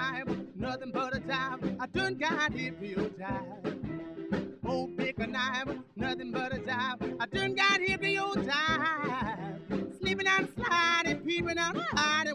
knife, nothing but a jive. I done got hit for your jive. Oh, pick a knife, nothing but a jive. I done got hit for your jive. Sleeping on the slide and peeping on the hide.